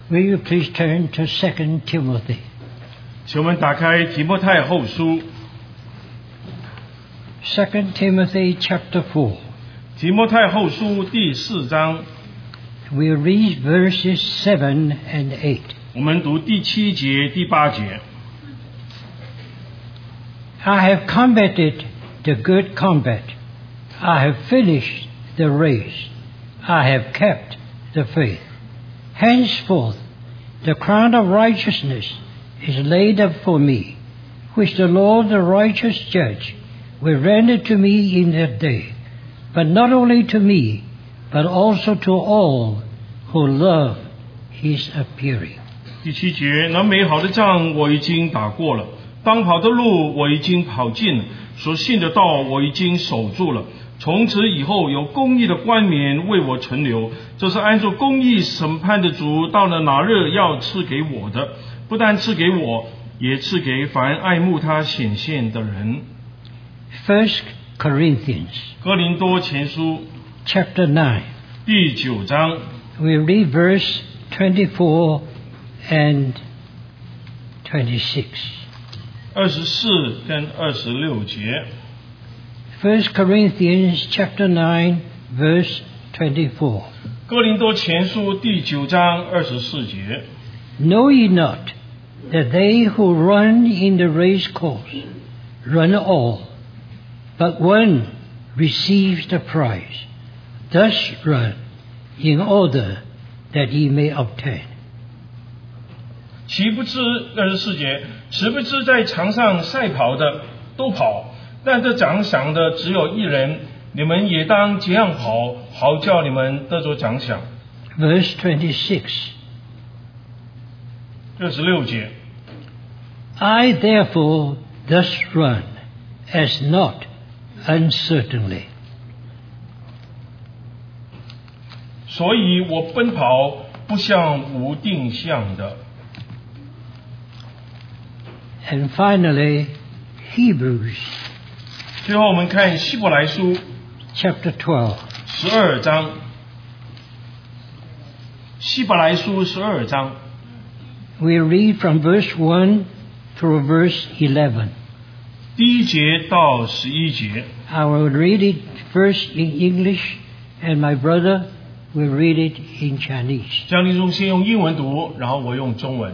Will you please turn to 2 Timothy? 请我们打开提摩太后书 2 Timothy chapter 4. 提摩太后书第4章 We'll read verses 7 and 8. 我们读第7节第8节 I have combated the good combat. I have finished the race. I have kept the faith. Henceforth, the crown of righteousness is laid up for me, which the Lord, the righteous judge, will render to me in that day, but not only to me, but also to all who love his appearing. 第7节，那美好的仗我已经打过了，当跑的路我已经跑尽了，所信的道我已经守住了。从此以后，有公义的冠冕为我存留，这是按照公义审判的主到了哪日要赐给我的，不但赐给我，也赐给凡爱慕他显现的人。 1 Corinthians 哥林多前书 chapter 9. 第9章 We read verse 24 and 26. 24跟26节。 1 Corinthians chapter 9 verse 24. 哥林多前书第9章24节。 Know ye not that they who run in the race course run all, but one receives the prize? Thus run in order that ye may obtain. 岂不知24节，岂不知在场上赛跑的都跑，但这奖赏的只有一人，你们也当这样跑，好叫你们得着奖赏。 Verse 26. 26节， I therefore thus run, as not uncertainly. 所以我奔跑不像无定向的。 And finally, Hebrews 最后我们看希伯来书 chapter 12. 12章，希伯来书12章， We read from verse 1 through verse 11. 第1节到11节。 I will read it first in English, and my brother will read it in Chinese. 江立中先用英文读，然后我用中文。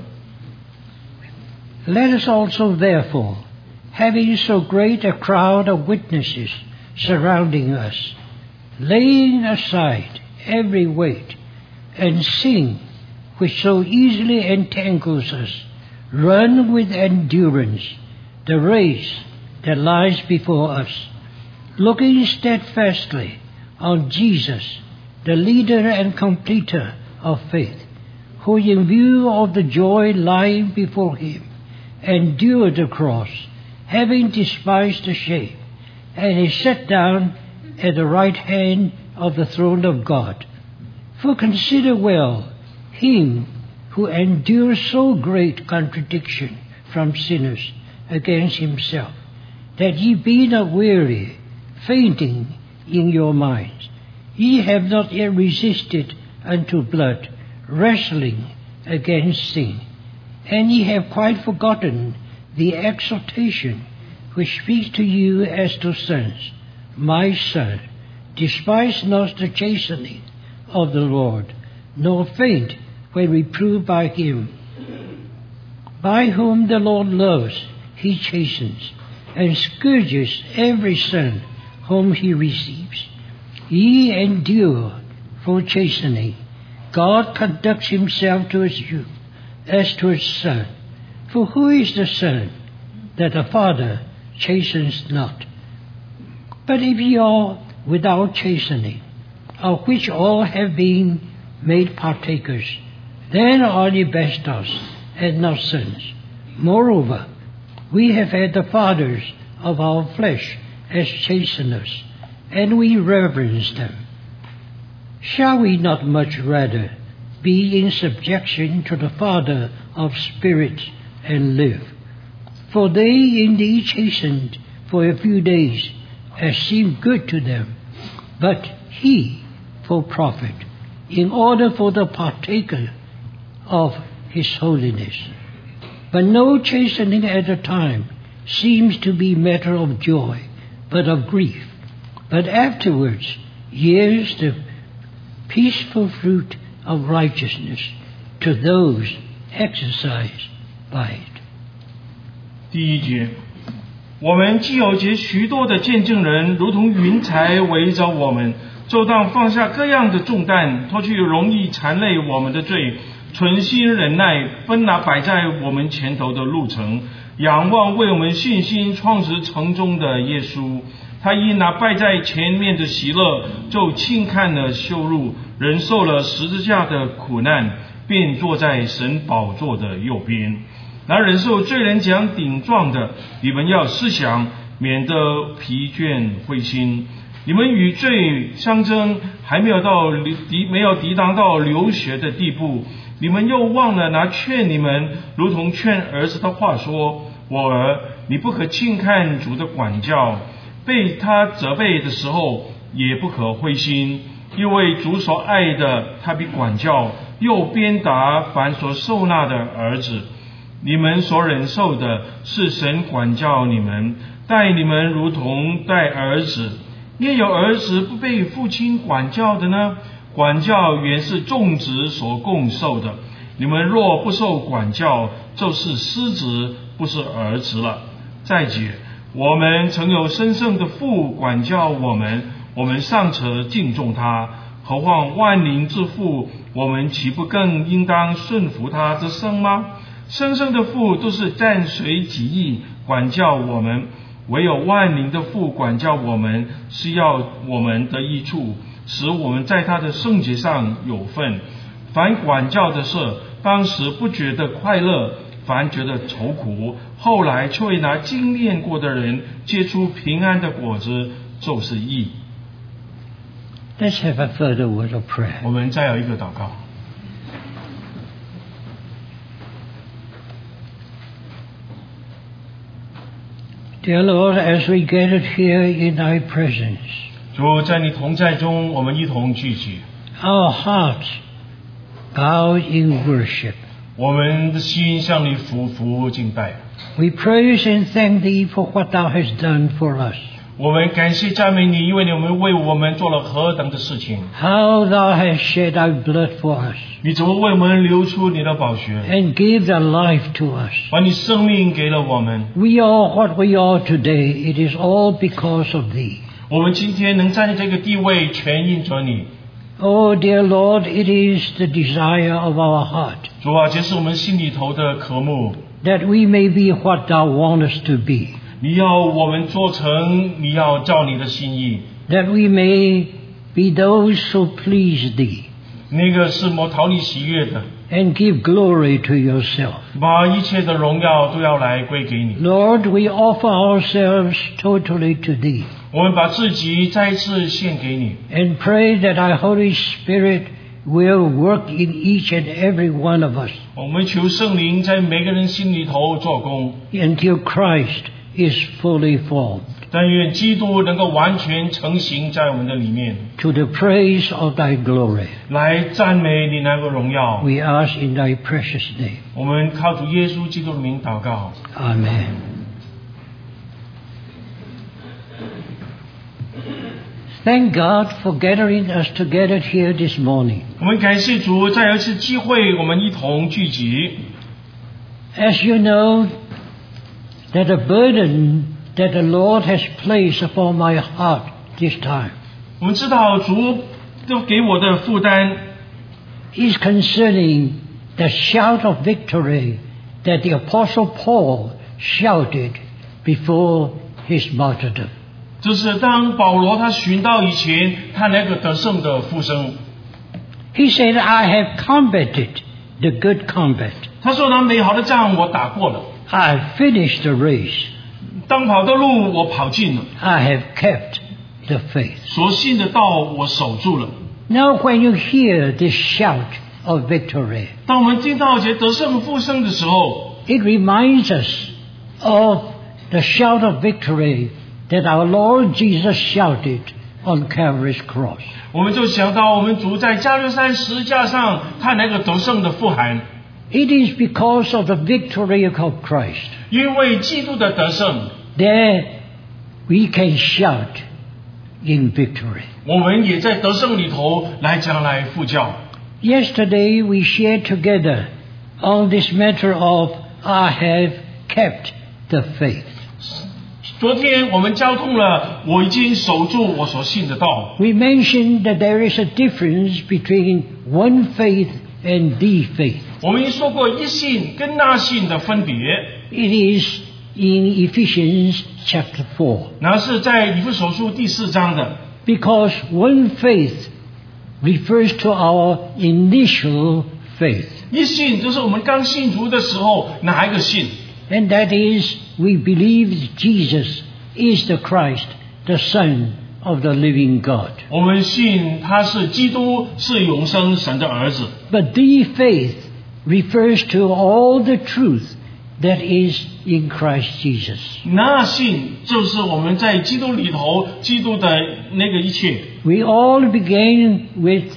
Let us also, therefore, having so great a crowd of witnesses surrounding us, laying aside every weight and sin which so easily entangles us, run with endurance the race that lies before us, looking steadfastly on Jesus, the leader and completer of faith, who in view of the joy lying before him endured the cross, having despised the shame, and is set down at the right hand of the throne of God. For consider well him who endures so great contradiction from sinners against himself, that ye be not weary, fainting in your minds. Ye have not yet resisted unto blood, wrestling against sin. And ye have quite forgotten the exhortation which speaks to you as to sons. My son, despise not the chastening of the Lord, nor faint when reproved by him. By whom the Lord loves, he chastens, and scourges every son whom he receives. Ye endure for chastening. God conducts himself towards you as to his son. For who is the son that the father chastens not? But if ye are without chastening, of which all have been made partakers, then are ye bastards and not sons. Moreover, we have had the fathers of our flesh as chasteners, and we reverence them. Shall we not much rather be in subjection to the Father of spirits and live? For they indeed chastened for a few days, as seemed good to them, but he for profit, in order for the partaker of His holiness. But no chastening at a time seems to be matter of joy, but of grief. But afterwards yields the peaceful fruit of righteousness to those exercised by it. 第一节，我们既有结许多的见证人，如同云彩围着我们，就当放下各样的重担，脱去容易缠累我们的罪，存心忍耐，奔那摆在我们前头的路程，仰望为我们信心创始成终的耶稣。他因那摆在前面的喜乐，就轻看了羞辱，忍受了十字架的苦难，便坐在神宝座的右边。那忍受罪人奖顶撞的，你们要思想，免得疲倦灰心。你们与罪相争，还没有抵挡到流血的地步，你们又忘了拿劝你们如同劝儿子的话说：我儿，你不可轻看主的管教，被他责备的时候也不可灰心，因为主所爱的，他必管教，又鞭打凡所受纳的儿子。你们所忍受的是神管教你们，待你们如同待儿子。也有儿子不被父亲管教的呢？管教原是众子所共受的。你们若不受管教，就是失子，不是儿子了。再解，我们曾有生圣的父管教我们，我们尚且敬重他，何况万灵之父，我们岂不更应当顺服他之生吗？生生的父都是暂随己意管教我们，唯有万灵的父管教我们，是要我们的益处，使我们在他的圣洁上有份。凡管教的事，当时不觉得快乐，反觉得愁苦，后来却为拿经验过的人结出平安的果子，就是义。 Let's have a further word of prayer. 我们再有一个祷告。 Dear Lord, as we gathered here in Thy presence, 主，在你同在中，我们一同聚集， our hearts bowed in worship. 我们的心向你俯伏敬拜。 We praise and thank Thee for what Thou hast done for us. 我们感谢赞美你，因为你们为我们做了何等的事情。 How Thou hast shed Thy blood for us 你怎么为我们流出你的宝血， and give Thy life to us. 把你生命给了我们。 We are what we are today. It is all because of Thee. 我们今天能站在这个地位，全因着你。 Oh, dear Lord, it is the desire of our heart 主啊，这是我们心里头的渴慕。 that we may be what Thou want us to be, 你要我们做成，你要照你的心意。 that we may be those who please Thee 那个是我讨你喜悦的， and give glory to Yourself. 把一切的荣耀都要来归给你。 Lord, we offer ourselves totally to Thee 我们把自己再次献给你， and pray that Thy Holy Spirit will work in each and every one of us 我们求圣灵在每个人心里头做工， until Christ is fully formed, 但愿基督能够完全成型在我们的里面， to the praise of Thy glory. 来赞美你那个荣耀。 We ask in Thy precious name. 我们靠主耶稣基督的名祷告。 Amen. Thank God for gathering us together here this morning. 我们感谢主，再有一次机会，我们一同聚集。 As you know, that the burden that the Lord has placed upon my heart this time 我们知道主都给我的负担 is concerning the shout of victory that the Apostle Paul shouted before his martyrdom. 就是当保罗他寻到以前他那个得胜的呼声， He said, I have combated the good combat. 他说那美好的仗我打过了， I have finished the race. 当跑的路我跑尽了， I have kept the faith. 所信的道我守住了。 Now when you hear this shout of victory, 当我们听到这得胜呼声的时候， it reminds us of the shout of victory that our Lord Jesus shouted on Calvary's cross. 我们就想到我们主在加略山十字架上他那个得胜的呼喊。 It is because of the victory of Christ. 因为基督的得胜， There we can shout in victory. 我们也在得胜里头来将来呼叫。 Yesterday we shared together on this matter of I have kept the faith. 昨天我们交通了，我已经守住我所信的道。 We mentioned that there is a difference between one faith and the faith. 我们已经说过一信跟那信的分别， It is in Ephesians chapter 4. 那是在以弗所书第4章的。 Because one faith refers to our initial faith. 一信就是我们刚信主的时候哪一个信？ And that is, we believe that Jesus is the Christ, the Son of the living God. 我们信他是基督，是永生神的儿子。 But the faith refers to all the truth that is in Christ Jesus. 那信就是我们在基督里头，基督的那个一切。 We all began with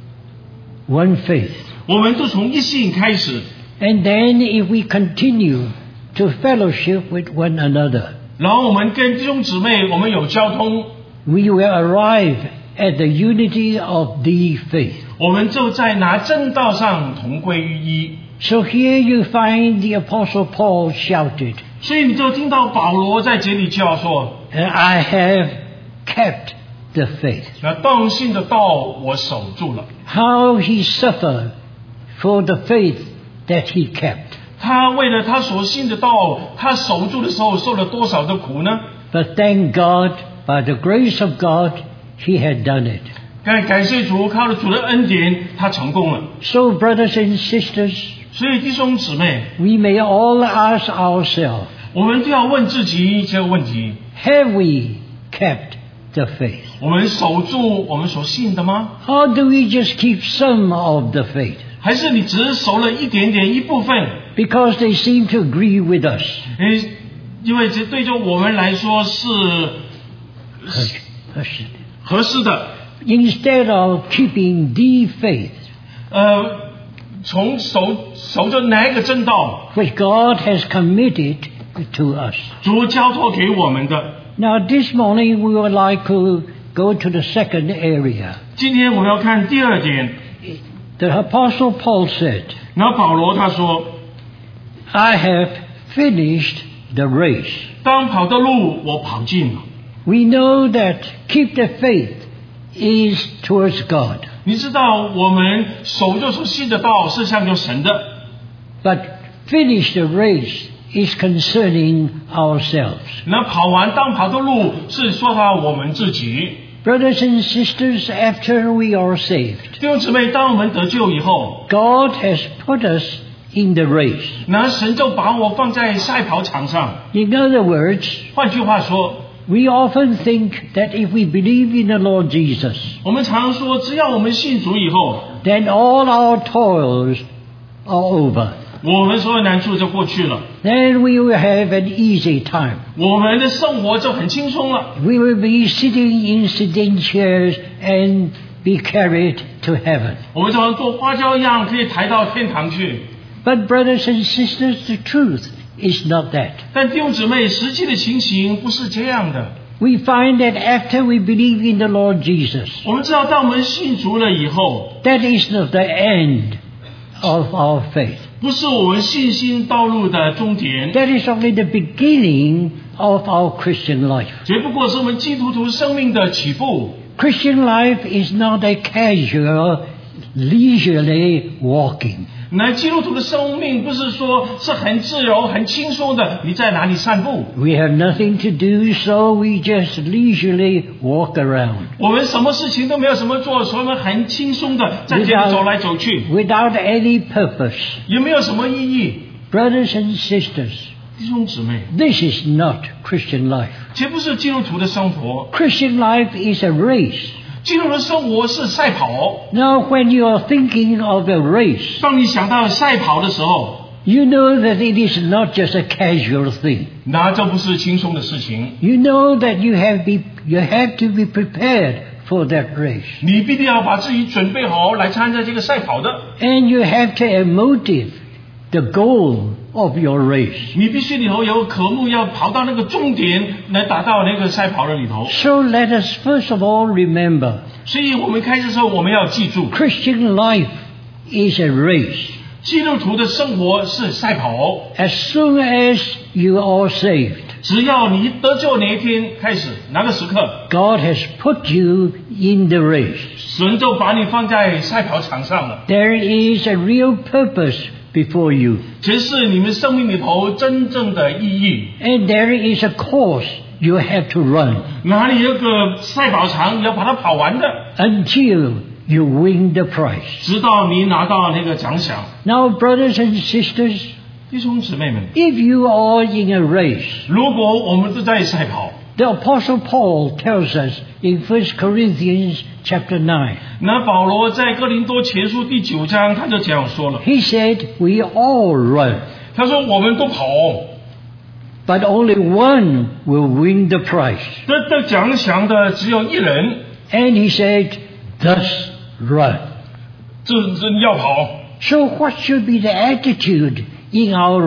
one faith. 我们都从一信开始， And then if we continue to fellowship with one another, 然后我们跟弟兄姊妹，我们有交通， we will arrive at the unity of the faith. 我们就在那正道上同归于一。 So here you find the Apostle Paul shouted, 所以你就听到保罗在这里叫说 I have kept the faith. 那当信的道我守住了。 How he suffered for the faith that he kept. 他为了他所信的道，他守住的时候受了多少的苦呢？ But thank God, by the grace of God, he had done it. 感谢主，靠着主的恩典，他成功了。 So brothers and sisters, 所以弟兄姊妹， we may all ask ourselves, 我们都要问自己这个问题： have we kept the faith? 我们守住我们所信的吗？ Or do we just keep some of the faith? 还是你只守了一点点一部分？ Because they seem to agree with us. 因为这对着我们来说是合适的。 Instead of keeping the faith, 从守着哪一个正道， which God has committed to us. 主交托给我们的。 Now this morning we would like to go to the second area. 今天我们要看第二点。 The Apostle Paul said, 然后保罗他说 I have finished the race. 当跑的路我跑尽了。 We know that keep the faith is towards God. 你知道我们守着所信的道是向着神的， But finish the race is concerning ourselves. 那跑完当跑的路是说到我们自己。 Brothers and sisters, after we are saved, 弟兄姊妹，当我们得救以后， God has put us in the race. 那神就把我放在赛跑场上。 In other words, 换句话说， we often think that if we believe in the Lord Jesus, 我们常说，只要我们信主以后， then all our toils are over. 我们所有难处就过去了， Then we will have an easy time. 我们的生活就很轻松了。 We will be sitting in sedan chairs and be carried to heaven. 我们就像坐花轿一样，可以抬到天堂去。 But brothers and sisters, the truth is not that. 但弟兄姊妹，实际的情形不是这样的。 We find that after we believe in the Lord Jesus, 我们知道，当我们信主了以后， that is not the end of our faith. 不是我们信心道路的终点， That is only the beginning of our Christian life. 只不过是我们基督徒生命的起步。 Christian life is not a casual, leisurely walking. 那基督徒的生命不是说是很自由、很轻松的，你在哪里散步？ We have nothing to do, so we just leisurely walk around 我们什么事情都没有什么做，所以我们很轻松的在这里走来走去， without any purpose. 也没有什么意义。 Brothers and sisters, 弟兄姊妹， this is not Christian life. 这不是基督徒的生活， Christian life is a race. 基督徒的生活是赛跑。 Now, when you are thinking of a race, 当你想到赛跑的时候， you know that it is not just a casual thing. 那这不是轻松的事情。 You know that you have to be prepared for that race. 你必定要把自己准备好来参加这个赛跑的， And you have to have motive the goal of your race. 你必须里头有渴慕，要跑到那个终点，来达到那个赛跑的里头。 So let us first of all remember, 所以我们开始的时候，我们要记住， Christian life is a race. 基督徒的生活是赛跑。 As soon as you are saved, 只要你得救那一天开始，那个时刻， God has put you in the race. 神就把你放在赛跑场上了。 There is a real purpose before you, 这是你们生命里头真正的意义。 and there is a course you have to run 哪里有个赛跑场，你要把它跑完的， until you win the prize. 直到你拿到那个奖赏。 Now, brothers and sisters, 弟兄姊妹们， if you are in a race, 如果我们都在赛跑， the Apostle Paul tells us in 1 Corinthians chapter 9, 那保罗在哥林多前书第9章他就这样说了， he said, we all run, 他说我们都跑， but only one will win the prize. 得奖赏的只有一人， And he said, thus run. 这要跑。 So what should be the attitude in our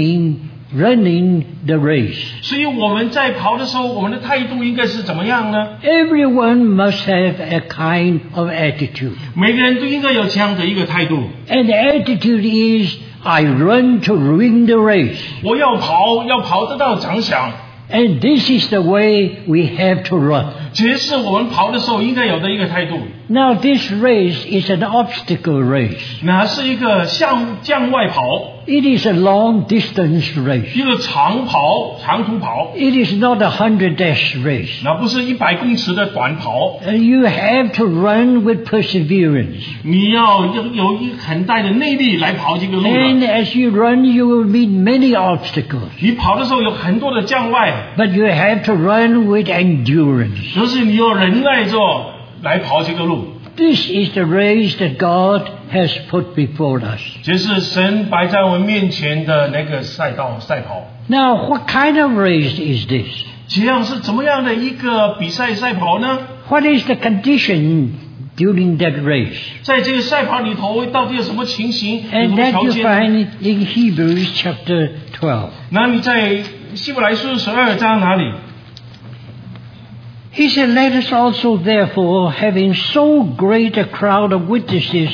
running the race? 所以我们在跑的时候，我们的态度应该是怎么样呢？ Everyone must have a kind of attitude. 每个人都应该有这样的一个态度。 And the attitude is, I run to win the race. 我要跑得到奖赏。 And this is the way we have to run. 这是我们跑的时候应该有的一个态度。 Now this race is an obstacle race. 那是一个向外跑， It is a long distance race. 一个长途跑， It is not a 100-dash race. 那不是100公尺的短跑。 You have to run with perseverance. 你要有一很大的内力来跑这个路 And 的。 as you run, you will meet many obstacles. 你跑的时候有很多的障碍， But you have to run with endurance. 可是你有忍耐着来跑这个路。 This is the race that God has put before us. 这是神摆在我们面前的那个赛跑。 Now, what kind of race is this? 这样是怎么样的一个比赛赛跑呢？ What is the condition during that race? 在这个赛跑里头，到底有什么情形？有什 And 么 that 条 you 件？ find in Hebrews chapter 12. 那你在希伯来书12章哪里？ He said, let us also therefore, having so great a crowd of witnesses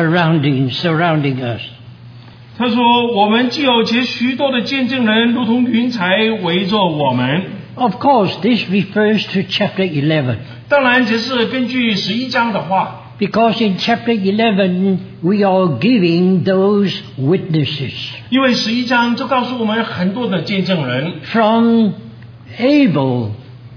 surrounding us. 他说：“我们既有这许多的见证人，如同云彩围着我们。 Of course, this refers to chapter 11. 当然，这是根据11章的话， Because in chapter 11, we are giving those witnesses 因为11章就告诉我们很多的见证人， from Abel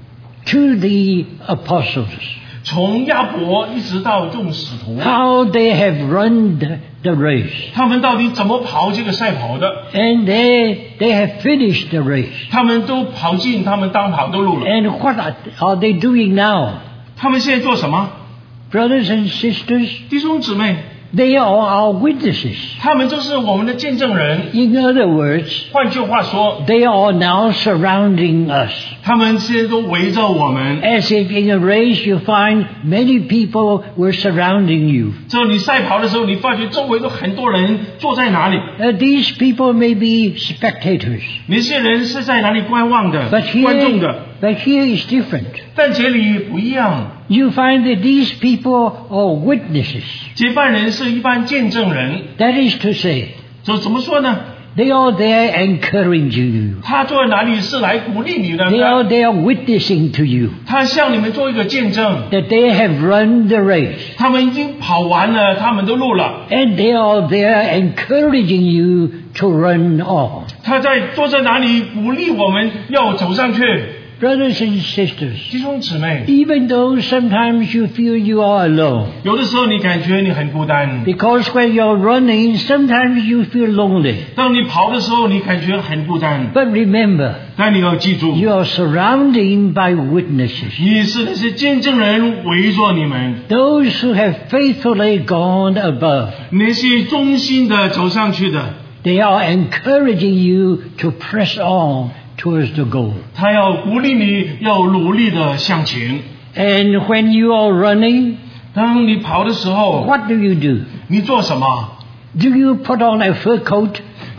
to the apostles, 从亚伯一直到众使徒， how they have run the race. 他们到底怎么跑这个赛跑的？ And they have finished the race. 他们都跑进他们当跑的路了。 And what are they doing now? 他们现在做什么？ Brothers and sisters, 弟兄姊妹， they are our witnesses. 他们就是我们的见证人。 In other words, 换句话说， they are now surrounding us. 他们现在都围着我们。 As if in a race you find many people were surrounding you. 之后你赛跑的时候，你发觉周围都很多人坐在哪里？ These people may be spectators. 那些人是在哪里观望的、 But 观众的？ here is different. 但这里不一样， You find that these people are witnesses. 接班人是一般见证人。 That is to say, 就怎么说呢？ they are there encouraging you. 他坐在哪里是来鼓励你的 They are there witnessing to you 他向你们做一个见证， that they have run the race. 他们已经跑完了他们的路了。 And they are there encouraging you to run on. 他坐在哪里鼓励我们要走上去。 Brothers and sisters, 弟兄姊妹， even though sometimes you feel you are alone, 有的时候你感觉你很孤单， because when you're running, sometimes you feel lonely. 当你跑的时候你感觉很孤单， But remember, 但你要记住， you are surrounded by witnesses. 你是那些见证人围着你们， Those who have faithfully gone above. 那些忠心的走上去的， They are encouraging you to press on towards the goal. 他要鼓励你要努力的向前。 And when you are running, 当你跑的时候， what do? 你做什么？ Do you put on a fur coat?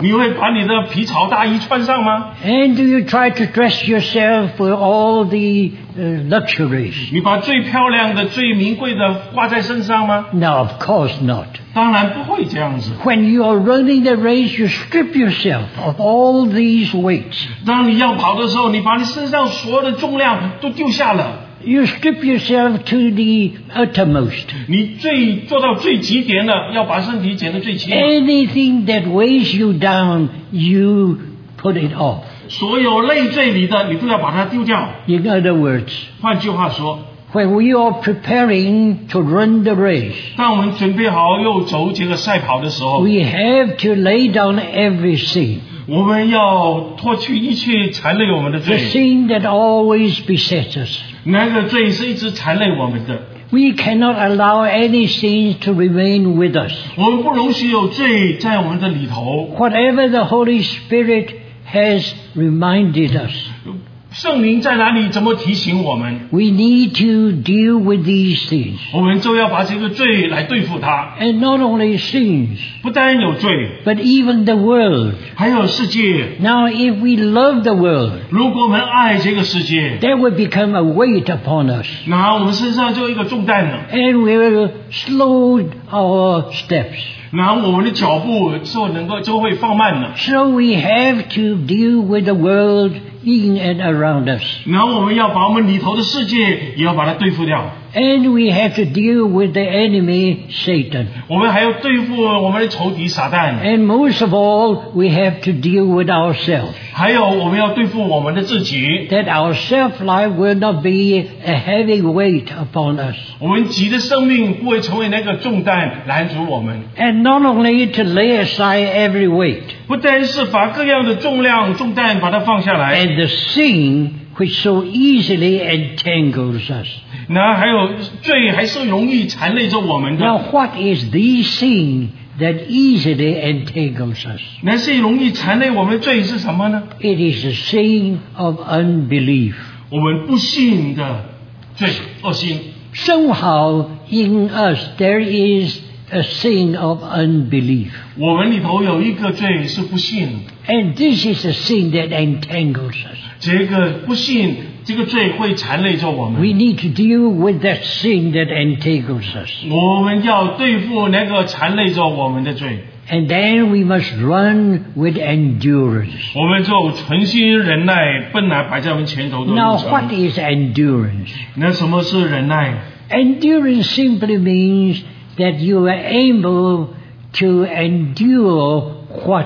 你会把你的皮草大衣穿上吗？ And do you try to dress yourself with all the luxuries? 你把最漂亮的、最名贵的挂在身上吗？ No, of course not. 当然不会这样子。 When you are running the race, you strip yourself of all these weights. 当你要跑的时候，你把你身上所有的重量都丢下了， You strip yourself to the uttermost. 你做到最极点了，要把身体减得最轻。 Anything that weighs you down, you put it off. 所有累赘你的，你都要把它丢掉。 In other words, 换句话说， when we are preparing to run the race, 当我们准备好又走这个赛跑的时候， we have to lay down every sin. 我们要脱去一切缠累我们的 The 罪。 sin that always besets us. 那个罪是一直缠累我们的， We cannot allow any sins to remain with us. 我们不容许有罪在我们的里头。 Whatever the Holy Spirit has reminded us, 圣灵在哪里？怎么提醒我们？ we need to deal with these things. 我们就要把这个罪来对付它。 And not only sins, 不单有罪， but even the world. 还有世界。 Now, if we love the world, 如果我们爱这个世界， that will become a weight upon us. 那我们身上就有一个重担了。 And we will slow our steps. 那我们的脚步就会放慢了。 So we have to deal with the world in and around us. 然后我们要把我们里头的世界也要把它对付掉。 And we have to deal with the enemy, Satan. 我们还要对付我们的仇敌撒旦。 And most of all, we have to deal with ourselves. 还有我们要对付我们的自己。 That our self-life will not be a heavy weight upon us. 我们己的生命不会成为那个重担拦阻我们。 And not only to lay aside every weight. 不单是把各样的重担把它放下来。 And the sin which so easily entangles us. 那还有罪还是容易缠累着我们的。 Now, what is the sin that easily entangles us? 那些容易缠累我们的罪是什么呢？ It is the sin of unbelief. 我们不信的罪，恶心。 Somehow in us there is a sin of unbelief. 我们里头有一个罪是不信， And this is a sin that entangles us. 这个不信这个罪会缠累着我们。 We need to deal with that sin that entangles us. 我们要对付那个缠累着我们的罪。 And then we must run with endurance. 我们就存心忍耐，奔来摆在我们前头的路 Now, 程。 what is endurance? 那什么是忍耐？ Endurance simply means that you are able to endure what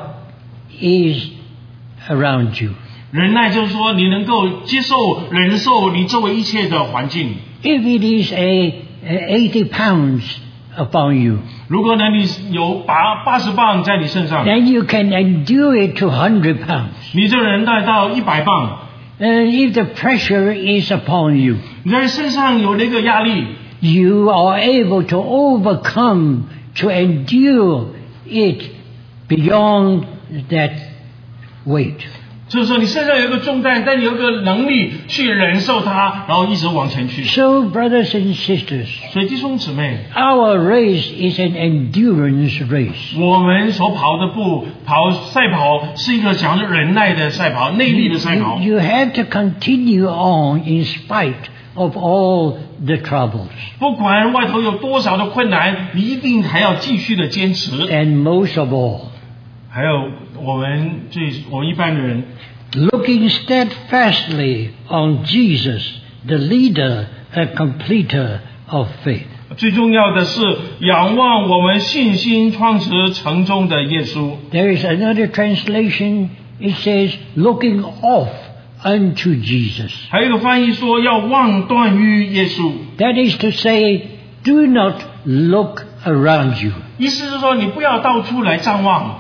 is around you. 忍耐就是说，你能够忍受你周围一切的环境。 If it is 80 pounds upon you, 如果呢，你有80磅在你身上， then you can endure it to 100 pounds. 你就忍耐到100磅。 And if the pressure is upon you, 你在身上有那个压力， you are able to overcome, to endure it beyond that weight. 就是说你身上有一个重担，但你有一个能力去忍受它，然后一直往前去。 So, brothers and sisters, 所以弟兄姊妹， our race is an endurance race. 我们所跑的赛跑是一个讲究忍耐的赛跑，内力的赛跑。 You have to continue on in spite of all the troubles. 不管外头有多少的困难，你一定还要继续的坚持。 And most of all, 还有我们一般的人， looking steadfastly on Jesus, the leader and completer of faith. 最重要的是仰望我们信心创始成终的耶稣。 There is another translation, it says, looking off unto Jesus. 还有一个翻译说要望断于耶稣， That is to say, do not look around you. 意思是说你不要到处来张望。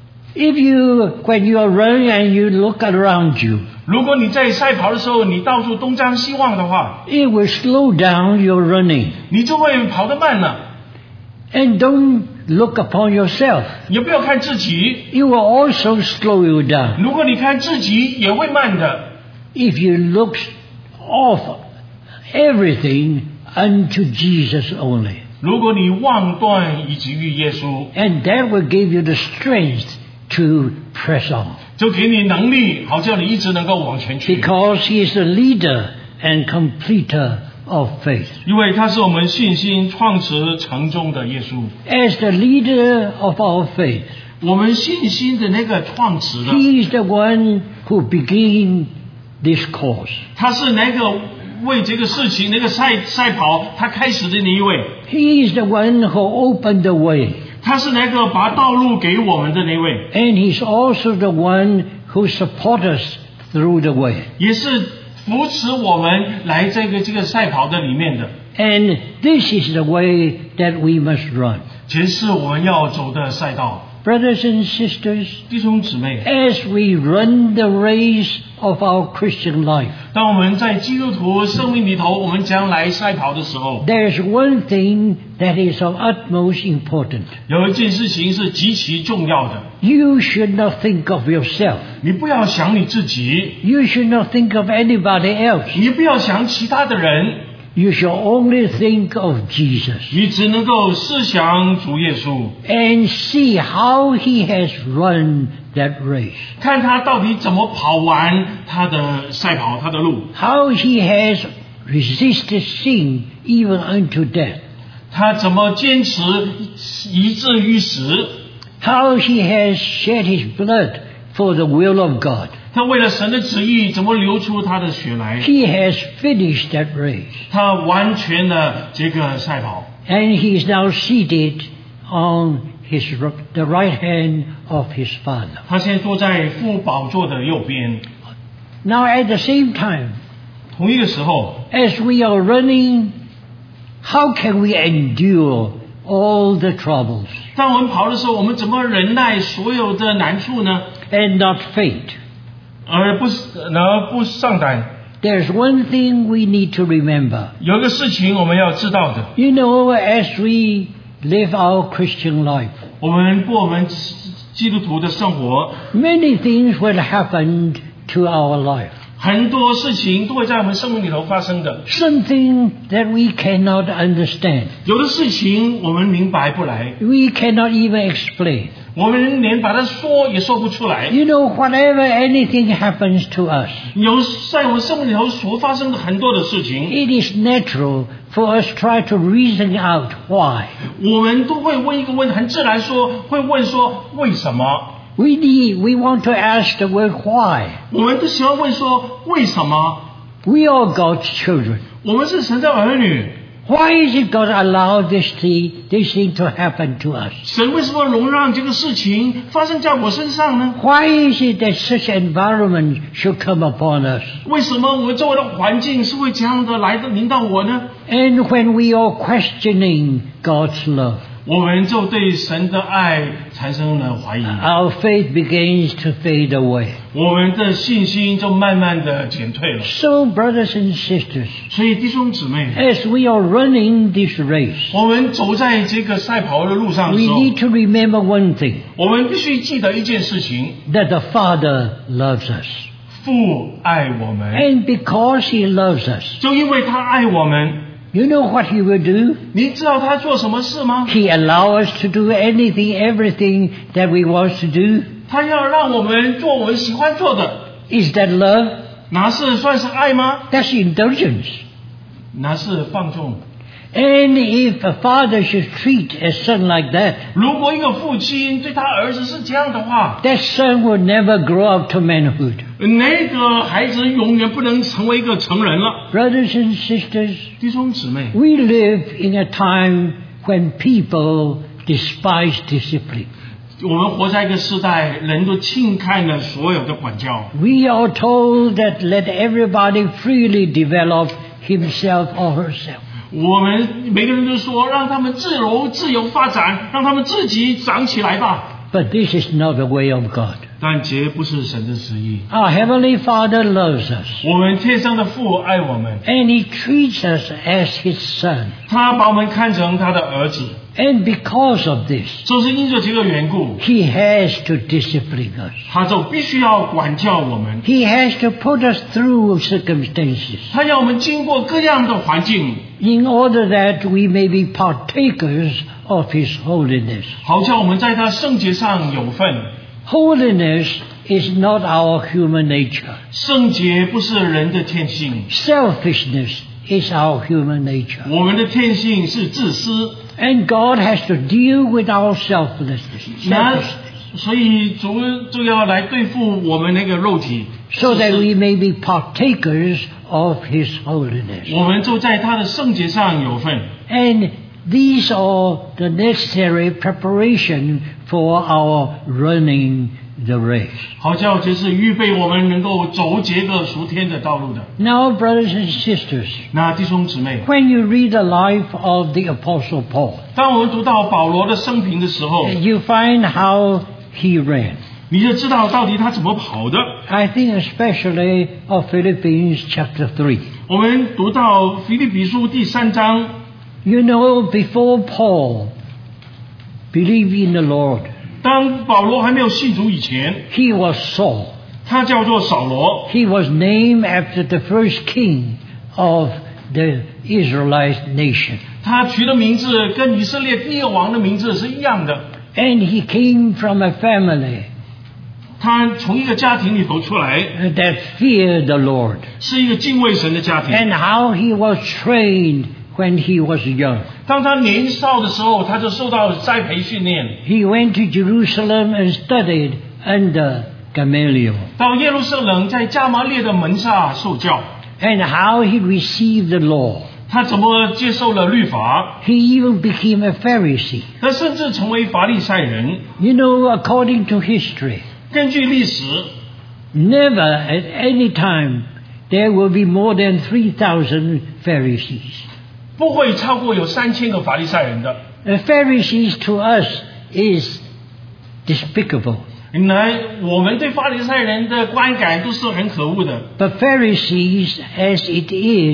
When you are running and you look around you, 如果你在赛跑的时候，你到处东张西望的话， it will slow down your running. 你就会跑得慢了。 And don't look upon yourself. 也不要看自己， It will also slow you down. 如果你看自己也会慢的。 If you look off everything unto Jesus only. 如果你望断以及于耶稣， And that will give you the strength to press on. 就给你能力，好叫你一直能够往前去。 Because He is the leader and completer of faith. 因为他是我们信心创始成终的耶稣， As the leader of our faith, 我们信心的那个创始的， He is the one who began this course. 他是那个为这个事情那个赛跑他开始的那一位， He is the one who opened the way. 他是那个把道路给我们的那位， And He's also the one who supports us through the way. 也是扶持我们来这个赛跑的里面的。 And this is the way that we must run. 其实是我们要走的赛道。 Brothers and sisters, 弟兄姊妹， as we run the race of our Christian life, 当我们在基督徒生命里头，我们将来赛跑的时候， there's one thing that is of utmost importance. 有一件事情是极其重要的， You should not think of yourself. 你不要想你自己， You should not think of anybody else. 你不要想其他的人， You should only think of Jesus 你只能够思想主耶稣， and see how He has run that race, 看他到底怎么跑完他的赛跑，他的路， how He has resisted sin even unto death, 他怎么坚持以至于死， how He has shed His blood for the will of God. 他为了神的旨意怎么流出他的血来， He has finished that race, 他完全了这个赛跑， and He is now seated on the right hand of His Father. 他现在坐在父宝座的右边。 Now at the same time, 同一个时候， as we are running, how can we endure all the troubles 当我们跑的时候，我们怎么忍耐所有的难处呢？ and not faint? 而不上胆。 There's one thing we need to remember. 有一个事情我们要知道的， You know, as we live our Christian life, 我们过我们基督徒的生活， many things will happen to our life. 很多事情都会在我们生命里头发生的。 Something that we cannot understand. 有的事情我们明白不来， We cannot even explain. 我们连把它说也说不出来。 You know, whatever anything happens to us, 有在我们生命里头所发生的很多的事情， it is natural for us try to reason out why. 我们都会问一个问题，很自然会问说为什么？ We want to ask the word why. 我们都喜欢问说为什么？ We are God's children. 我们是神的儿女， Why is it God allowed this thing to happen to us? 神为什么容让这个事情发生在我身上呢？ Why is it that such environment should come upon us? 为什么我们周围的环境是会这样的来的临到我呢？ And when we are questioning God's love, 我们就对神的爱产生了怀疑， our faith begins to fade away. 我们的信心就慢慢的减退了。 So, brothers and sisters, 所以弟兄姊妹， as we are running this race, 我们走在这个赛跑的路上的 we 时候， need to remember one thing, 我们必须记得一件事情： that the Father loves us. 父爱我们， And because He loves us, 就因为他爱我们。 you know what He will do? 你知道他做什么事吗？ He allows us to do everything that we want to do. 他要让我们做我们喜欢做的， Is that love? 哪是算是爱吗？ That's indulgence. 哪是放纵？ And if a father should treat a son like that, 如果一个父亲对他儿子是这样的话， that son will never grow up to manhood. 那个孩子永远不能成为一个成人了。 Brothers and sisters, 弟兄姊妹， we live in a time when people despise discipline. 我们活在一个时代，人都轻看了所有的管教。 We are told that let everybody freely develop himself or herself. 我们每个人都说，让他们自由发展，让他们自己长起来吧。 But this is not the way of God. 但绝不是神的旨意。 Our Heavenly Father loves us, 我们天上的父爱我们， and He treats us as His Son. 他把我们看成他的儿子， And because of this, 就是因着这个缘故， He has to discipline us. 他就必须要管教我们， He has to put us through circumstances 他要我们经过各样的环境， in order that we may be partakers of His holiness. 好叫我们在他圣洁上有份。 Holiness is not our human nature. 圣洁不是人的天性， Selfishness is our human nature. 我们的天性是自私。 And God has to deal with our selflessness. 那所以主就要来对付我们那个肉体， So that we may be partakers of His holiness. 我们就在他的圣洁上有份。 And these are the necessary preparation for our running the race. 好叫这是预备我们能够走这个属天的道路的。 Now, brothers and sisters, 那弟兄姊妹， when you read the life of the Apostle Paul, 当我们读到保罗的生平的时候， you find how he ran. 你就知道到底他怎么跑的。 I think especially of Philippians chapter 3. 我们读到腓立比书第3章， You know, before Paul believed in the Lord, 当保罗还没有信主以前， he was Saul. 他叫做扫罗， He was named after the first king of the Israelite nation. 他取的名字跟以色列第二王的名字是一样的。 And he came from a family 他从一个家庭里头出来， that feared the Lord. 是一个敬畏神的家庭。 And how he was trained when he was young. 当他年少的时候，他就受到栽培训练。 He went to Jerusalem and studied under Gamaliel. 到耶路撒冷，在加马列的门下受教。 And how he received the law. 他怎么接受了律法？ He even became a Pharisee. 他甚至成为法利赛人。 You know, according to history, 根据历史， never at any time there will be more than 3,000 Pharisees. 不会超过有3000个法利赛人的。 Pharisees to us is despicable. 原来我们对法利赛人的观感都是很可恶的。 But Pharisees, as it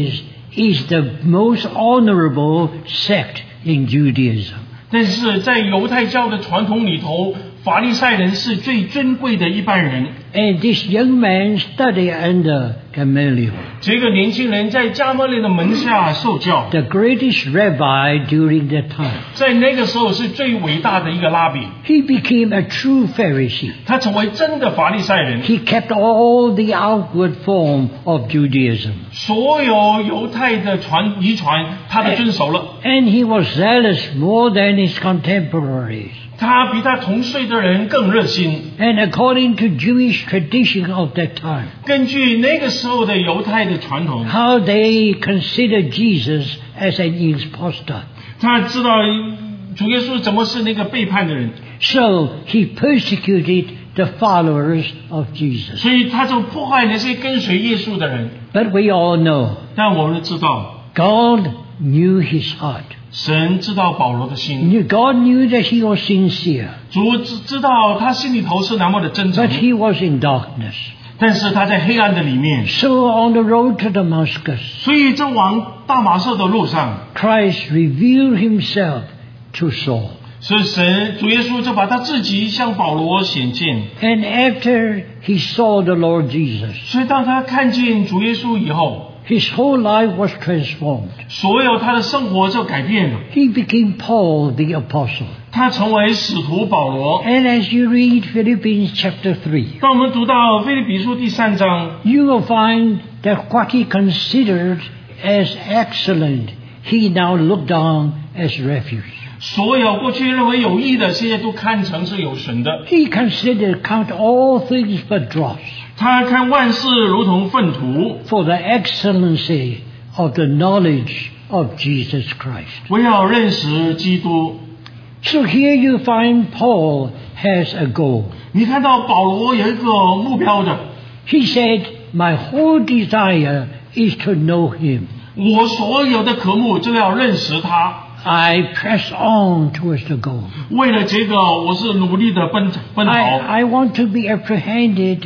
is the most honorable sect in Judaism. 但是在犹太教的传统里头，法利赛人是最尊贵的一般人。 And this young man studied under Gamaliel, 这个年轻人在加马列的门下受教， the greatest rabbi during that time. 在那个时候是最伟大的一个拉比。 He became a true Pharisee. 他成为真的法利赛人。 He kept all the outward form of Judaism. 所有犹太的遗传，他都遵守了。 And he was zealous more than his contemporaries. 他比他同岁的人更热心。 And according to Jewish tradition of that time, 根据那个时候的犹太的传统， how they considered Jesus as an impostor. 他知道主耶稣怎么是那个背叛的人， So he persecuted the followers of Jesus. 所以他就迫害那些跟随耶稣的人。 But we all know 但我们知道， God knew his heart. 神知道保罗的心， God knew that he was sincere, 主知道他心里头是那么的真诚 but，he was in darkness. 但是他在黑暗的里面， So on the road to Damascus, 所以这往大马色的路上， Christ revealed himself to Saul. 所以主耶稣就把他自己向保罗显现。 And after he saw the Lord Jesus, 所以当他看见主耶稣以后， his whole life was transformed. 所有他的生活就改变了。 He became Paul the apostle. 他成为使徒保罗。 And as you read Philippians chapter 3, 当我们读到腓立比书第3章， you will find that what he considered as excellent, he now looked on as refuse. 所有过去认为有益的，现在都看成是有损的。 He considered count all things but dross 他看万事如同粪土， for the excellency of the knowledge of Jesus Christ. 我要认识基督。 So here you find Paul has a goal. 你看到保罗有一个目标的， He said, my whole desire is to know him. 我所有的科目就要认识他。 I press on towards the goal. 为了这个，我是努力的奔跑。 I want to be apprehended.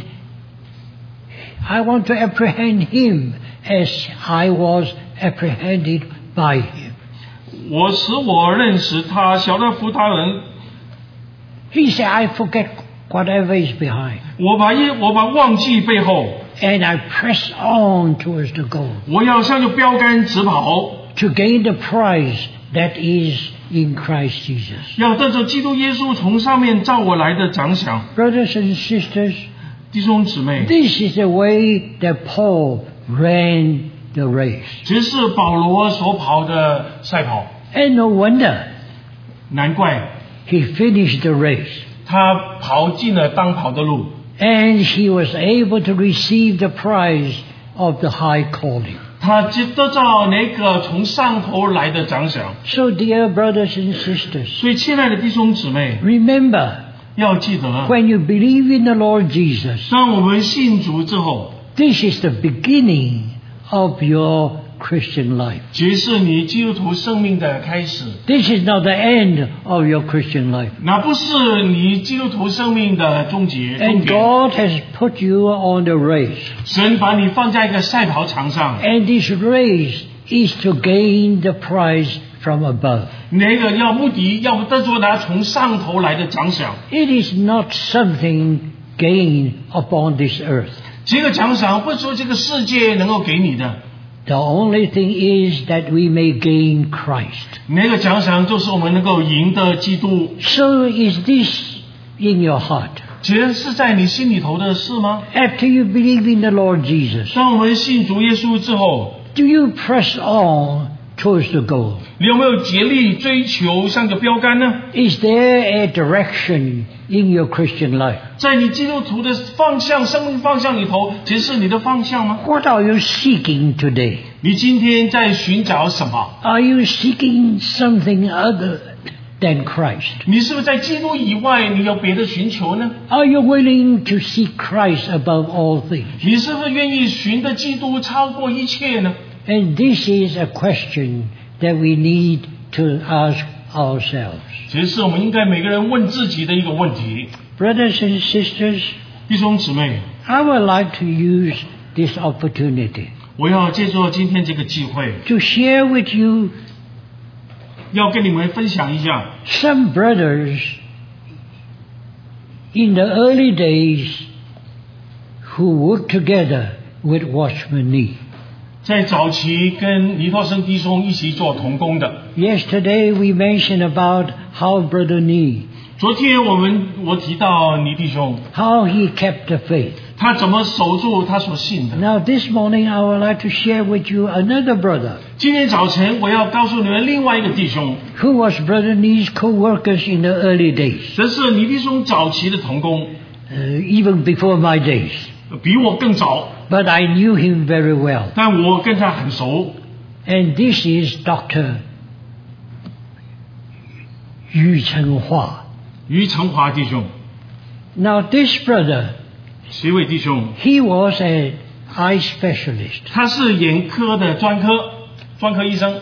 I want to apprehend him as I was apprehended by him. 我使我认识他，晓得服他人。 He said, I forget whatever is behind. 我把忘记背后， And I press on towards the goal 我要向着标杆直跑， to gain the prize that is in Christ Jesus. 要得着基督耶稣从上面召我来的奖赏。 Brothers and sisters, 弟兄姊妹， this is the way that Paul ran the race. 这是保罗所跑的赛跑， And no wonder 难怪 he finished the race. 他跑尽了当跑的路， And he was able to receive the prize of the high calling. 他得到那个从上头来的奖赏。 So, dear brothers and sisters, 所以，亲爱的弟兄姊妹， remember, 要记得， when you believe in the Lord Jesus, 当我们信主之后， this is the beginning of your Christian life. 即是你基督徒生命的开始， This is not the end of your Christian life. 那不是你基督徒生命的终结。终 And 点， God has put you on the race. 神把你放在一个赛跑场上， And this race is to gain the prize from above. 那个要目的要得着他从上头来的奖赏。 It is not something gained upon this earth. 这个奖赏不是说这个世界能够给你的， The only thing is that we may gain Christ. 那个奖赏就是我们能够赢得基督。 So is this in your heart? 这是在你心里头的事吗？ After you believe in the Lord Jesus, 当我们信主耶稣之后， do you press on towards the goal? 你有没有竭力追求像个标杆呢？ Is there a direction in your Christian life? 在你基督徒的方向、生命方向里头，这是你的方向吗？ What are you seeking today? 你今天在寻找什么？ Are you seeking something other than Christ? 你是不是在基督以外，你有别的寻求呢？ Are you willing to seek Christ above all things? 你是不是愿意寻的基督超过一切呢？ And this is a question that we need to ask ourselves. 这是我们应该每个人问自己的一个问题。 Brothers and sisters, 弟兄姊妹， I would like to use this opportunity 我要借助今天这个机会， to share with you 要跟你们分享一下 some brothers in the early days who worked together with Watchman Nee. 在早期跟尼托生弟兄一起做同工的。 Yesterday we mentioned about how Brother Nee, 昨天我提到尼弟兄， how he kept the faith. 他怎么守住他所信的。 Now this morning I would like to share with you another brother 今天早晨我要告诉你们另外一个弟兄， who was Brother Nee's co-workers in the early days, 这是尼弟兄早期的同工， even before my days. 比我更早， But I knew him very well. 但我跟他很熟。 And this is Dr. Yu Chenghua. 于成华弟兄， Now this brother, 这位弟兄， he was an eye specialist. 他是眼科的专科医生。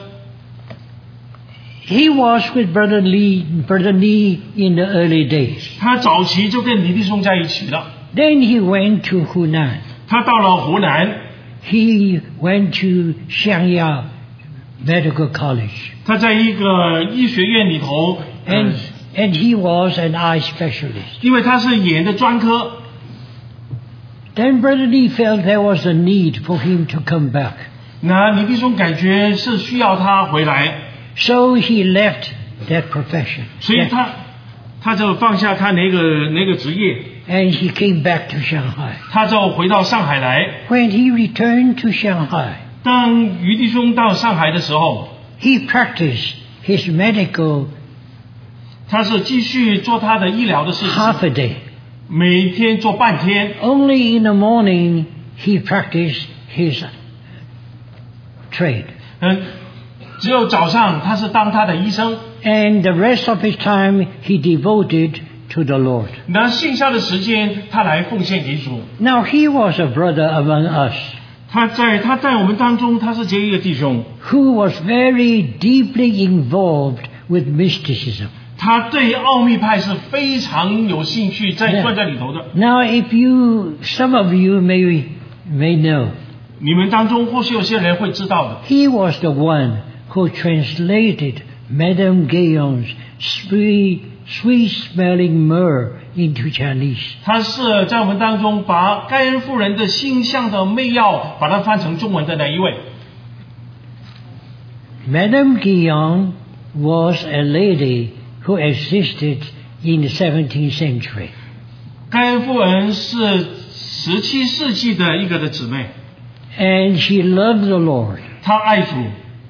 He was with Brother Nee in the early days. 他早期就跟尼弟兄在一起了。 Then he went to Hunan. 他到了湖南， He went to Xiangya Medical College. 他在一个医学院里头， And he was an eye specialist. 因为他是眼的专科。 Then Brother Nee felt there was a need for him to come back. 那尼弟兄感觉是需要他回来， So he left that profession. 所以他就放下他那个职业， And he came back to Shanghai. 他就回到上海来。 When he returned to Shanghai, 当于弟兄到上海的时候， he practiced his medical 他是继续做他的医疗的事情， half a day. 每天做半天。 Only in the morning he practiced his trade. 只有早上他是当他的医生， And the rest of his time he devoted to the Lord. 那剩下的时间他来奉献给主。 Now he was a brother among us 他在我们当中，他是这一个弟兄， who was very deeply involved with mysticism. 他对奥秘派是非常有兴趣，钻在里头的。 Now some of you may know, 你们当中或许有些人会知道的， he was the one who translated Madame Guyon's sweet-smelling myrrh into Chinese. 他是在我们当中把盖恩夫人的馨香的媚药把它翻成中文的那一位。 Madame Guyon was a lady who existed in the 17th century. 盖恩夫人是17世纪的一个的姊妹， And she loved the Lord. 她爱主，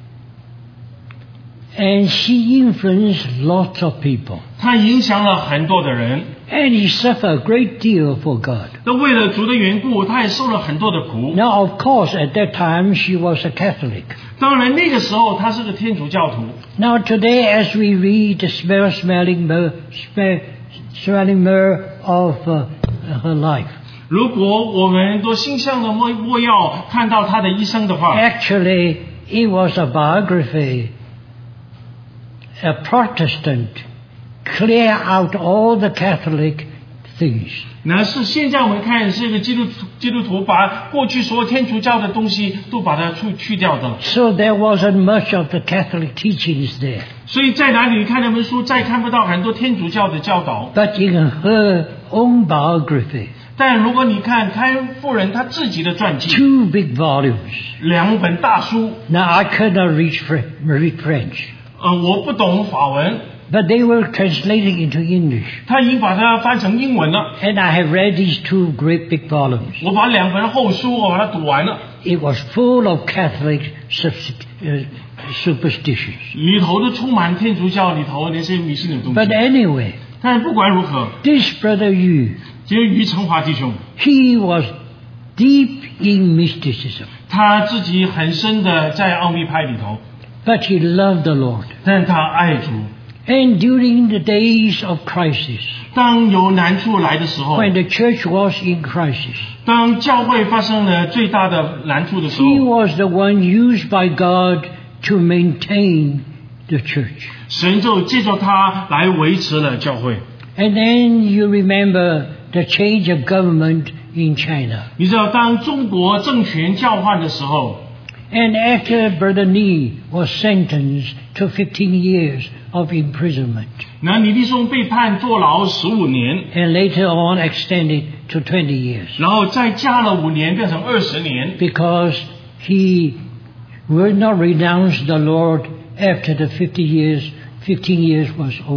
And she influenced lots of people. 她影响了很多的人。 And he suffered a great deal for God. 那为了主的缘故，她也受了很多的苦。 Now, of course, at that time, she was a Catholic. 当然那个时候她是个天主教徒。 Now, today, as we read the smelling myrrh of her life, 如果我们都心向的莫要看到她的一生的话， actually, it was a biography. A Protestant clear out all the Catholic things. 那是现在我们看是一个基督徒把过去所有天主教的东西都把它去掉的了。 So there wasn't much of the Catholic teachings there. 所以在哪里看那本书，再看不到很多天主教的教导。 But in her own biography, 但如果你看开恩夫人她自己的传记， 2 big volumes. 2本大书， Now, I could not read French, 我不懂法文， but they were translated into English. 他已经把它翻成英文了。 And I have read these 2 great big volumes. 我把2本后书我把它读完了， It was full of Catholic superstitions. 里头都充满天主教里头那些迷信的东 But 西。 anyway, 但不管如何， this brother Yu, 这个于成华弟兄， he was deep in mysticism, 他自己很深的在奥秘派里头， but he loved the Lord. 但他爱主。 And during the days of crisis, 当有难处来的时候， when the church was in crisis, 当教会发生了最大的难处的时 he 候， was the one used by God to maintain the church. 神就借着他来维持了教会。 And then you remember the change of government in China. 你知道，当中国政权交换的时候， And after Brother Ni was sentenced to 15 years of imprisonment, 那李弟兄被判坐牢15年， and later on extended to 20 years, 然后再加了5年，变成20年， because he would not renounce the Lord after the 15 years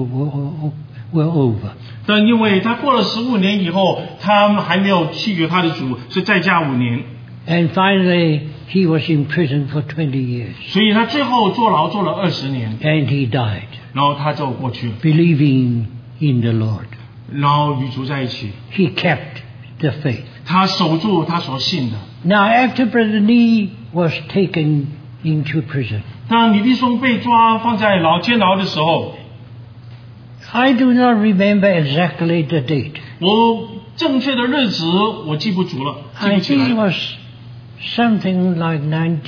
were over. 但因为他过了15年以后，他还没有弃绝他的主，所以再加5年， And finally, he was in prison for 20 years, 所以他最后坐牢坐了20年， and he died, 然后他就过去了， believing in the Lord. 然后与主在一起， He kept the faith. 他守住他所信的。 Now, after Brother Ni was taken into prison, 当李弟兄被抓放在监牢的时候， I do not remember exactly the date. 我正确的日子我记不住了，记 I 不起 think it 来。 was something like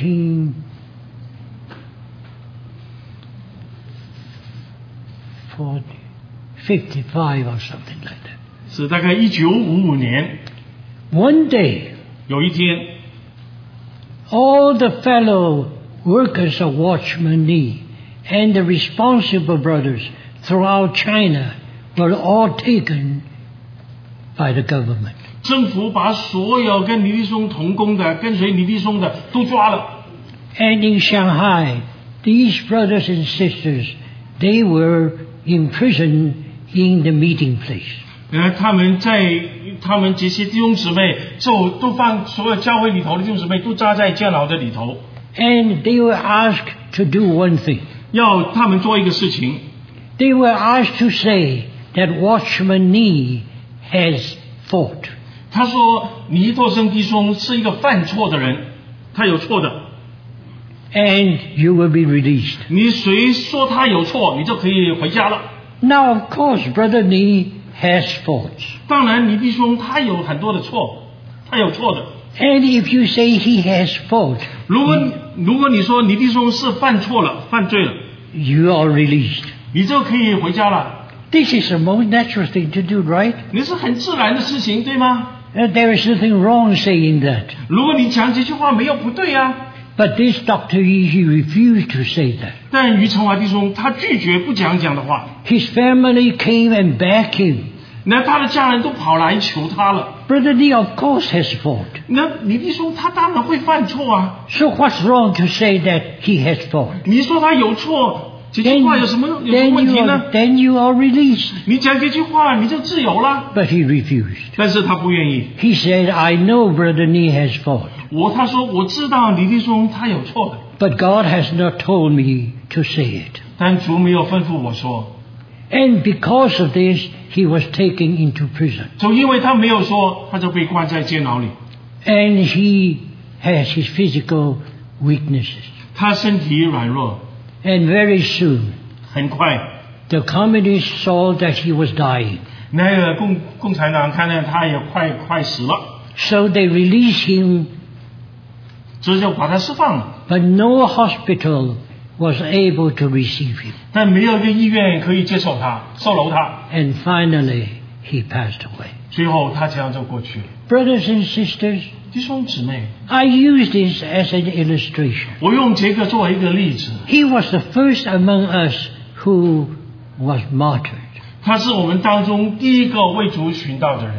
1955 or something like that. 是大概1955年， One day, 有一天， all the fellow workers of Watchman Nee and the responsible brothers throughout China were all taken by the government. 政府把所有跟李弟兄同工的、跟随李弟兄的都抓了。 And in Shanghai, these brothers and sisters, they were imprisoned in the meeting place. 他们这些弟兄姊妹都放所有教会里头的弟兄姊妹都扎在监牢的里头， And they were asked to do one thing. 要他们做一个事情， They were asked to say that Watchman Nee has fault. 他说尼托生弟兄是一个犯错的人，他有错的， And you will be released. 你谁说他有错，你就可以回家了。 Now, of course, Brother Nee has faults. 当然，尼弟兄他有很多的错，他有错的。 And if you say he has fault, 如果你说尼弟兄是犯错了、犯罪了， you are released. 你就可以回家了。 This is the most natural thing to do, right? 你是很自然的事情，对吗？ There is nothing wrong saying that. 如果你讲这句话没有不对啊， But this Dr. Yi, he refused to say that. 但于成华弟兄他拒绝不讲的话， His family came and begged him. 那他的家人都跑来求他了。 Brother Lee, of course, has fault. 那你弟兄他当然会犯错啊， So what's wrong to say that he has fault? 你说他有错， 这句话有什么问题呢？ then you are released. 你讲这句话你就自由了。 But he refused. 但是他不愿意。 He said, I know Brother Nee has fault, 他说我知道李弟兄他有错的， but God has not told me to say it. 但主没有吩咐我说。 And because of this, he was taken into prison. 就因为他没有说，他就被关在监牢里。 And he has his physical weaknesses. 他身体软弱， And very soon, 很快 the communists saw that he was dying. 那个共产党看见他也快死了， So they released him, 这就把他释放了。 but no hospital was able to receive him. 但没有一个医院可以接受他，收留他。 And finally, he passed away. 最后他这样就过去了。 Brothers and sisters, 弟兄姊妹， I use this as an illustration. 我用这个作为一个例子， He was the first among us who was martyred. 他是我们当中第一个为主寻道的人。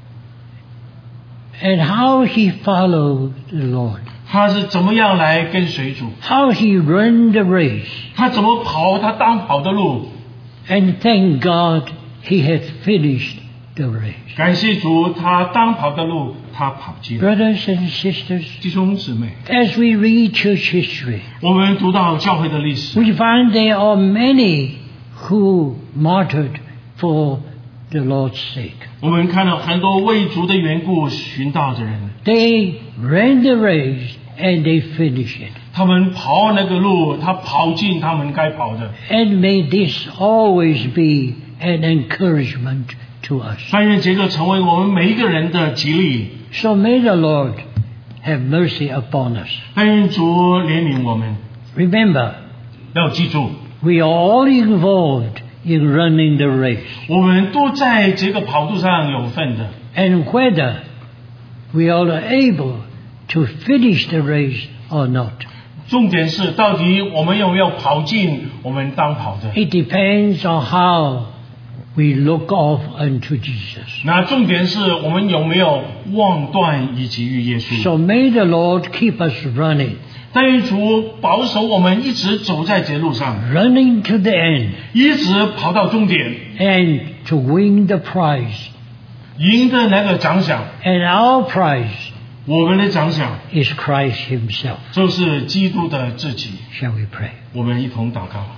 And how he followed the Lord. 他是怎么样来跟随主？ How he ran the race. 他怎么跑他当跑的路？ And thank God he had finished the race. 感谢主，他当跑的路他跑尽了。 Brothers and sisters, 弟兄姊妹， as we read church history, 我们读到教会的历史， we find there are many who martyred for the Lord's sake. 我们看到很多为主的缘故寻道的人， They ran the race and they finished it. 他们跑那个路，他跑进他们该跑的。 And may this always be an encouragement to us. 但愿这个成为我们每一个人的激励。 So may the Lord have mercy upon us. 但愿主怜悯我们。 Remember, 要记住， we are all involved in running the race. 我们都在这个跑道上有份的。 And whether we are able to finish the race or not, 重点是，到底我们有没有跑进我们当跑的？ it depends on how we look off unto Jesus. 那重点是我们有没有望断以及于耶稣。 So may the Lord keep us running, 但愿主保守我们一直走在这路上， running to the end, 一直跑到终点， and to win the prize. 赢得那个奖赏。 And our prize 我们的奖赏 is Christ himself. 就是基督的自己。 Shall we pray? 我们一同祷告。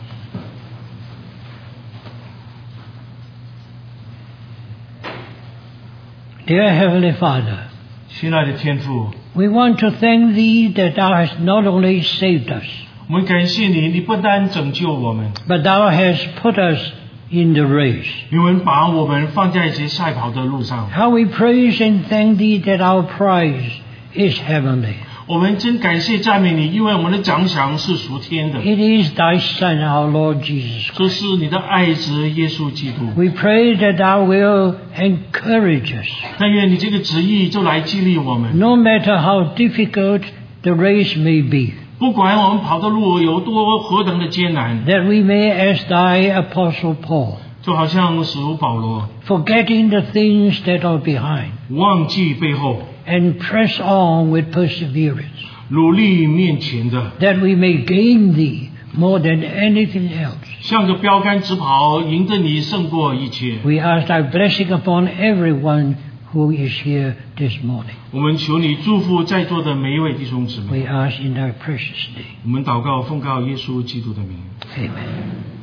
Dear Heavenly Father, 亲爱的天父， we want to thank Thee that Thou hast not only saved us, 我们感谢你，你不单拯救我们， but Thou hast put us in the race. 你们把我们放在这赛跑的路上。 How we praise and thank Thee that our prize is heavenly. 我们真感谢赞美你，因为我们的奖赏是属天的， It is Thy Son, our Lord Jesus 这 Christ. 是你的爱子耶稣基督。 We pray that Thou will encourage us, 但愿你这个旨意就来激励我们， no matter how difficult the race may be, 不管我们跑的路有多何等的艰难， that we may, as Thy Apostle Paul, 就好像使徒保罗 forgetting the things that are behind, 忘记背后， and press on with perseverance, 努力面前的， that we may gain Thee more than anything else. 向着标杆直跑，赢得你胜过一切。 We ask Thy blessing upon everyone who is here this morning. 我们求你祝福在座的每一位弟兄姊妹。 We ask in Thy precious name. 我们祷告，奉告耶稣基督的名。 Amen.